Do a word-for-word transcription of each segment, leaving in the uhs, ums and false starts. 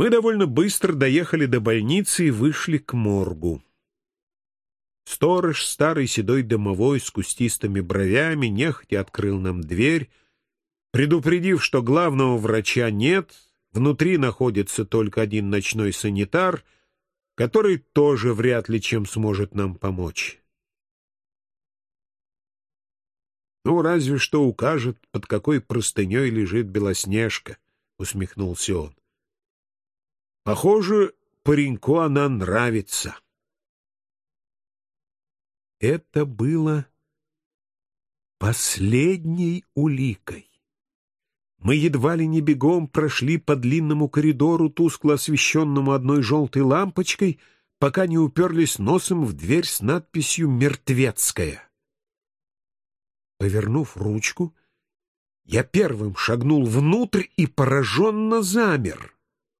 Мы довольно быстро доехали до больницы и вышли к моргу. Сторож, старый седой домовой с кустистыми бровями, нехотя открыл нам дверь, предупредив, что главного врача нет, внутри находится только один ночной санитар, который тоже вряд ли чем сможет нам помочь. «Ну, разве что укажет, под какой простыней лежит Белоснежка», — усмехнулся он. «Похоже, пареньку она нравится». Это было последней уликой. Мы едва ли не бегом прошли по длинному коридору, тускло освещенному одной желтой лампочкой, пока не уперлись носом в дверь с надписью «Мертвецкая». Повернув ручку, я первым шагнул внутрь и пораженно замер.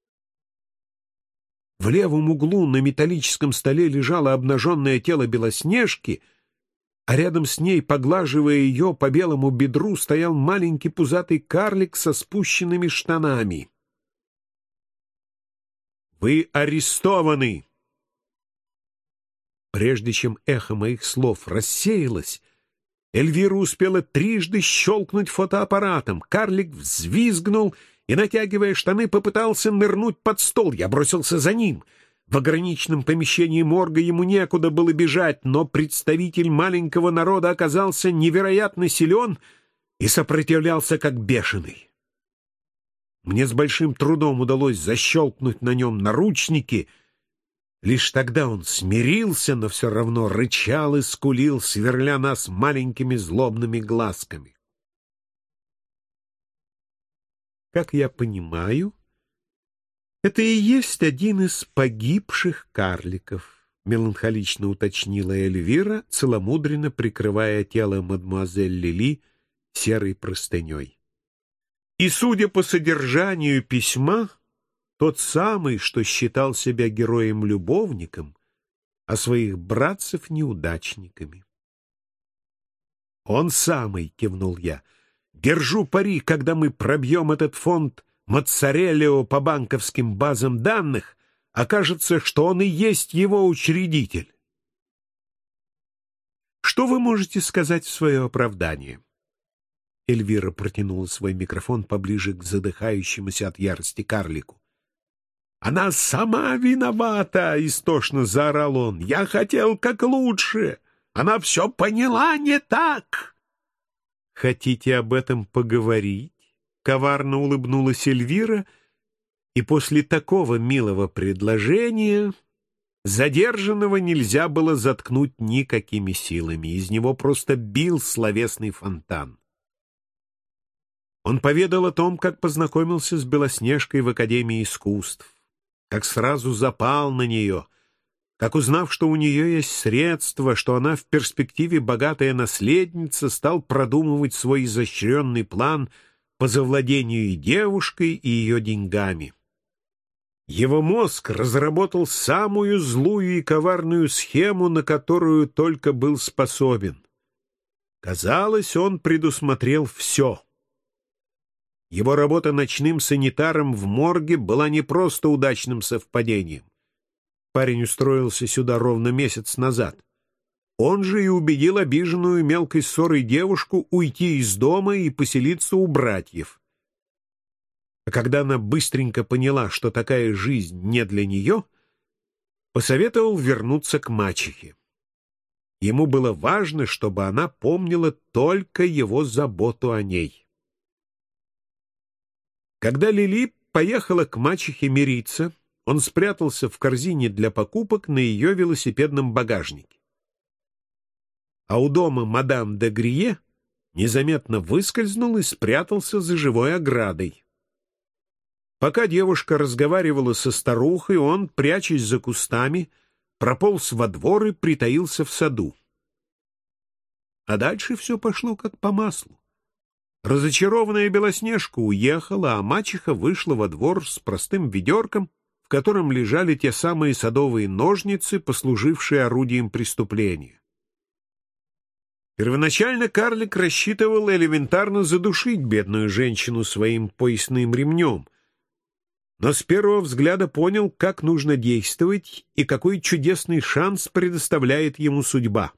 В левом углу на металлическом столе лежало обнаженное тело Белоснежки, а рядом с ней, поглаживая ее по белому бедру, стоял маленький пузатый карлик со спущенными штанами. «Вы арестованы!» Прежде чем эхо моих слов рассеялось, Эльвира успела трижды щелкнуть фотоаппаратом. Карлик взвизгнул и, натягивая штаны, попытался нырнуть под стол. Я бросился за ним. В ограниченном помещении морга ему некуда было бежать, но представитель маленького народа оказался невероятно силен и сопротивлялся как бешеный. Мне с большим трудом удалось защелкнуть на нем наручники. Лишь тогда он смирился, но все равно рычал и скулил, сверля нас маленькими злобными глазками. Как я понимаю, это и есть один из погибших карликов, меланхолично уточнила Эльвира, целомудренно прикрывая тело мадемуазель Лили серой простыней. И, судя по содержанию письма, тот самый, что считал себя героем-любовником, а своих братцев неудачниками. «Он самый», — кивнул я. «Держу пари, когда мы пробьем этот фонд Моцареллио по банковским базам данных, окажется, что он и есть его учредитель». «Что вы можете сказать в свое оправдание?» Эльвира протянула свой микрофон поближе к задыхающемуся от ярости карлику. «Она сама виновата!» — истошно заорал он. «Я хотел как лучше! Она все поняла не так!» «Хотите об этом поговорить?» — коварно улыбнулась Эльвира, и после такого милого предложения задержанного нельзя было заткнуть никакими силами. Из него просто бил словесный фонтан. Он поведал о том, как познакомился с Белоснежкой в Академии искусств, как сразу запал на нее, как, узнав, что у нее есть средства, что она в перспективе богатая наследница, стал продумывать свой изощренный план по завладению и девушкой, и ее деньгами. Его мозг разработал самую злую и коварную схему, на которую только был способен. Казалось, он предусмотрел все. Его работа ночным санитаром в морге была не просто удачным совпадением. Парень устроился сюда ровно месяц назад. Он же и убедил обиженную мелкой ссорой девушку уйти из дома и поселиться у братьев. А когда она быстренько поняла, что такая жизнь не для нее, посоветовал вернуться к мачехе. Ему было важно, чтобы она помнила только его заботу о ней. Когда Лили поехала к мачехе мириться, он спрятался в корзине для покупок на ее велосипедном багажнике. А у дома мадам де Грие незаметно выскользнул и спрятался за живой оградой. Пока девушка разговаривала со старухой, он, прячась за кустами, прополз во двор и притаился в саду. А дальше все пошло как по маслу. Разочарованная Белоснежка уехала, а мачеха вышла во двор с простым ведерком, в котором лежали те самые садовые ножницы, послужившие орудием преступления. Первоначально карлик рассчитывал элементарно задушить бедную женщину своим поясным ремнем, но с первого взгляда понял, как нужно действовать и какой чудесный шанс предоставляет ему судьба.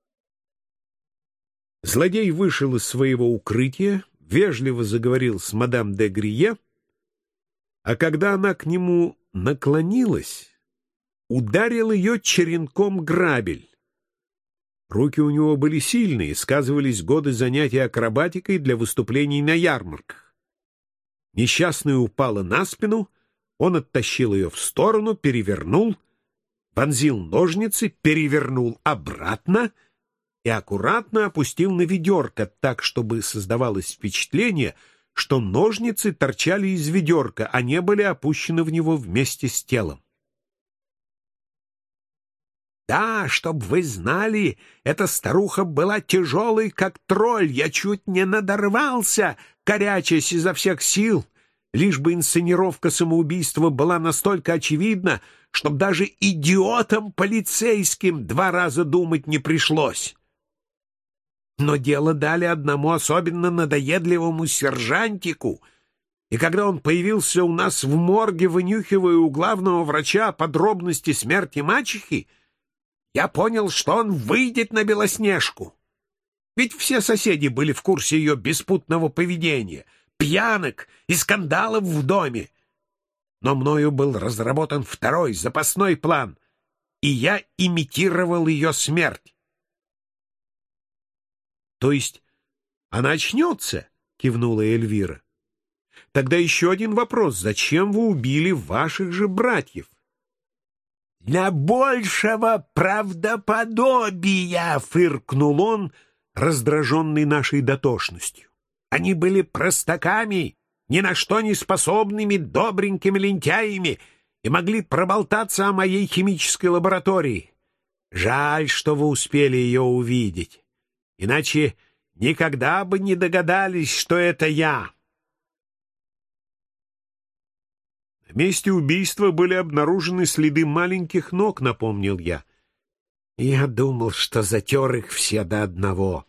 Злодей вышел из своего укрытия, вежливо заговорил с мадам де Грие, а когда она к нему наклонилась, ударил ее черенком грабель. Руки у него были сильные, сказывались годы занятий акробатикой для выступлений на ярмарках. Несчастная упала на спину, он оттащил ее в сторону, перевернул, вонзил ножницы, перевернул обратно и аккуратно опустил на ведерко так, чтобы создавалось впечатление, что ножницы торчали из ведерка, а не были опущены в него вместе с телом. «Да, чтоб вы знали, эта старуха была тяжелой, как тролль, я чуть не надорвался, корячась изо всех сил, лишь бы инсценировка самоубийства была настолько очевидна, чтоб даже идиотам полицейским два раза думать не пришлось. Но дело дали одному особенно надоедливому сержантику, и когда он появился у нас в морге, вынюхивая у главного врача подробности смерти мачехи, я понял, что он выйдет на Белоснежку. Ведь все соседи были в курсе ее беспутного поведения, пьянок и скандалов в доме. Но мною был разработан второй, запасной план, и я имитировал ее смерть. — То есть она очнется? — кивнула Эльвира. — Тогда еще один вопрос. Зачем вы убили ваших же братьев? — Для большего правдоподобия, — фыркнул он, раздраженный нашей дотошностью. Они были простаками, ни на что не способными, добренькими лентяями и могли проболтаться о моей химической лаборатории. Жаль, что вы успели ее увидеть. Иначе никогда бы не догадались, что это я. На месте убийства были обнаружены следы маленьких ног, напомнил я. Я думал, что затер их все до одного.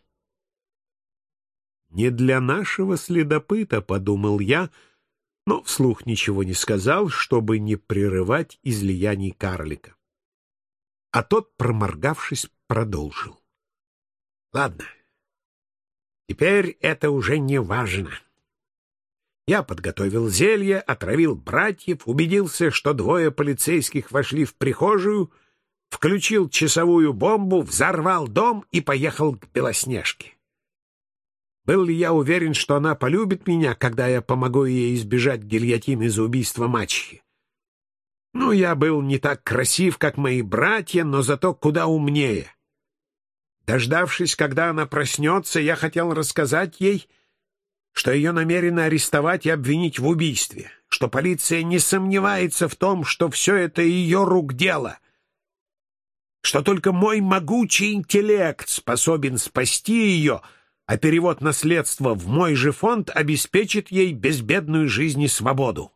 Не для нашего следопыта, подумал я, но вслух ничего не сказал, чтобы не прерывать излияний карлика. А тот, проморгавшись, продолжил. Ладно, теперь это уже не важно. Я подготовил зелье, отравил братьев, убедился, что двое полицейских вошли в прихожую, включил часовую бомбу, взорвал дом и поехал к Белоснежке. Был ли я уверен, что она полюбит меня, когда я помогу ей избежать гильотины за убийство мачехи? Ну, я был не так красив, как мои братья, но зато куда умнее. Дождавшись, когда она проснется, я хотел рассказать ей, что ее намерены арестовать и обвинить в убийстве, что полиция не сомневается в том, что все это ее рук дело, что только мой могучий интеллект способен спасти ее, а перевод наследства в мой же фонд обеспечит ей безбедную жизнь и свободу.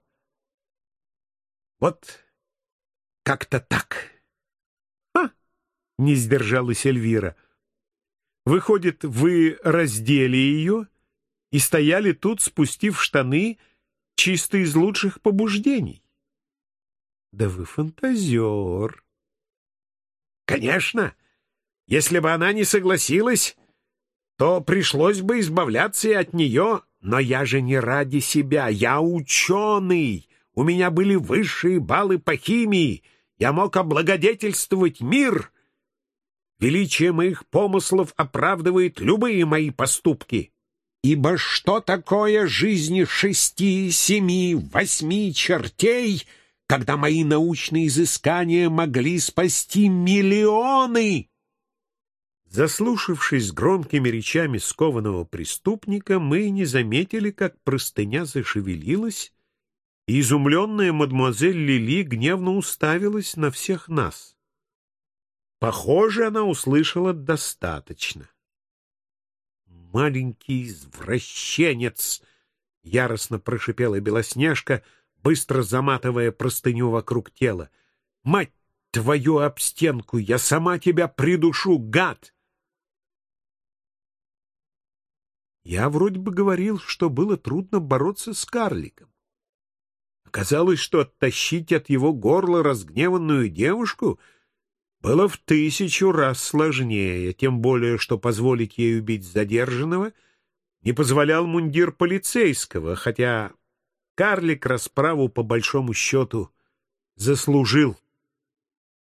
Вот как-то так. «Ха!» — не сдержалась Эльвира. «Выходит, вы раздели ее и стояли тут, спустив штаны, чисто из лучших побуждений? Да вы фантазер!» «Конечно! Если бы она не согласилась, то пришлось бы избавляться и от нее, но я же не ради себя, я ученый, у меня были высшие баллы по химии, я мог облагодетельствовать мир. Величие моих помыслов оправдывает любые мои поступки. Ибо что такое жизни шести, семи, восьми чертей, когда мои научные изыскания могли спасти миллионы?» Заслушавшись громкими речами скованного преступника, мы не заметили, как простыня зашевелилась, и изумленная мадемуазель Лили гневно уставилась на всех нас. Похоже, она услышала достаточно. «Маленький извращенец!» — яростно прошипела Белоснежка, быстро заматывая простыню вокруг тела. «Мать твою об стенку! Я сама тебя придушу, гад!» Я вроде бы говорил, что было трудно бороться с карликом. Казалось, что оттащить от его горла разгневанную девушку было в тысячу раз сложнее, тем более, что позволить ей убить задержанного не позволял мундир полицейского, хотя карлик расправу по большому счету заслужил.